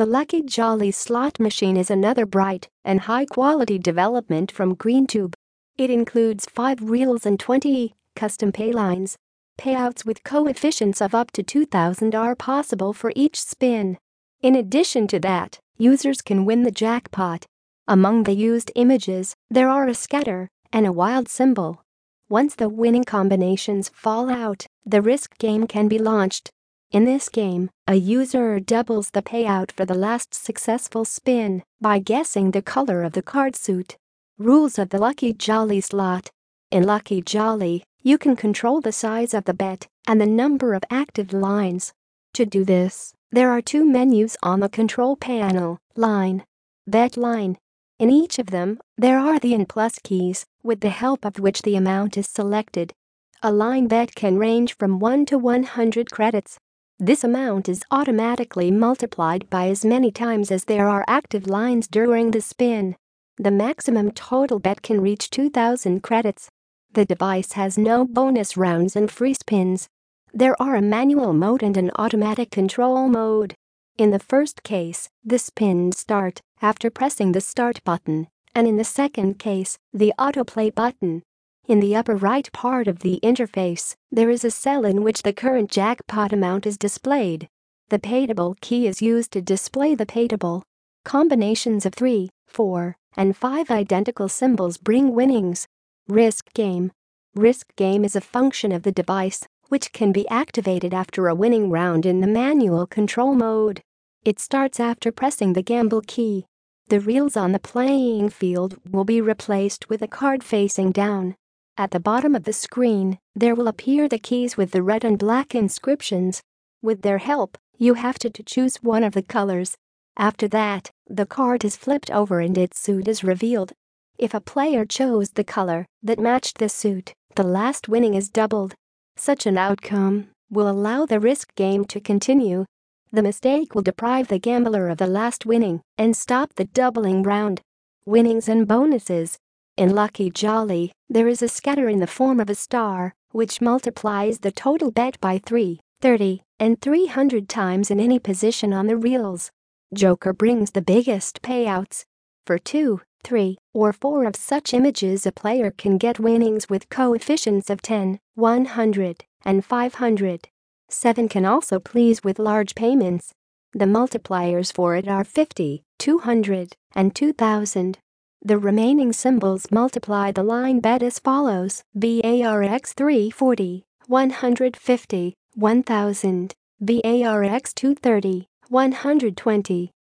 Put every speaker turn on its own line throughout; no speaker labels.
The Lucky Jolly slot machine is another bright and high-quality development from GreenTube. It includes 5 reels and 20 custom pay lines. Payouts with coefficients of up to 2,000 are possible for each spin. In addition to that, users can win the jackpot. Among the used images, there are a scatter and a wild symbol. Once the winning combinations fall out, the risk game can be launched. In this game, a user doubles the payout for the last successful spin by guessing the color of the card suit. Rules of the Lucky Jolly slot. In Lucky Jolly, you can control the size of the bet and the number of active lines. To do this, there are 2 menus on the control panel: line, bet line. In each of them, there are the and plus keys, with the help of which the amount is selected. A line bet can range from 1 to 100 credits. This amount is automatically multiplied by as many times as there are active lines during the spin. The maximum total bet can reach 2,000 credits. The device has no bonus rounds and free spins. There are a manual mode and an automatic control mode. In the first case, the spins start after pressing the start button, and in the second case, the autoplay button. In the upper right part of the interface, there is a cell in which the current jackpot amount is displayed. The payable key is used to display the payable. Combinations of 3, 4, and 5 identical symbols bring winnings. Risk game. Risk game is a function of the device, which can be activated after a winning round in the manual control mode. It starts after pressing the gamble key. The reels on the playing field will be replaced with a card facing down. At the bottom of the screen, there will appear the keys with the red and black inscriptions. With their help, you have to choose one of the colors. After that, the card is flipped over and its suit is revealed. If a player chose the color that matched the suit, the last winning is doubled. Such an outcome will allow the risk game to continue. The mistake will deprive the gambler of the last winning and stop the doubling round. Winnings and bonuses. In Lucky Jolly, there is a scatter in the form of a star, which multiplies the total bet by 3, 30, and 300 times in any position on the reels. Joker brings the biggest payouts. For 2, 3, or 4 of such images, a player can get winnings with coefficients of 10, 100, and 500. 7 can also please with large payments. The multipliers for it are 50, 200, and 2,000. The remaining symbols multiply the line bet as follows: BARX 340, 150, 1000, BARX 230, 120,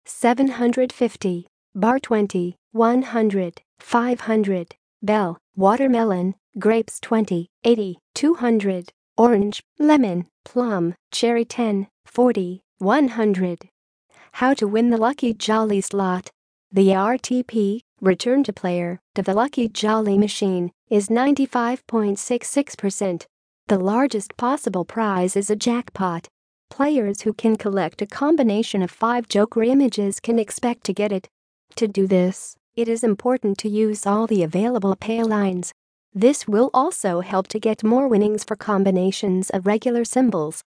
750, Bar 20, 100, 500, Bell, Watermelon, Grapes 20, 80, 200, Orange, Lemon, Plum, Cherry 10, 40, 100. How to win the Lucky Jolly slot. The RTP, return to player, to the Lucky Jolly machine is 95.66%. The largest possible prize is a jackpot. Players who can collect a combination of 5 Joker images can expect to get it. To do this, it is important to use all the available pay lines. This will also help to get more winnings for combinations of regular symbols.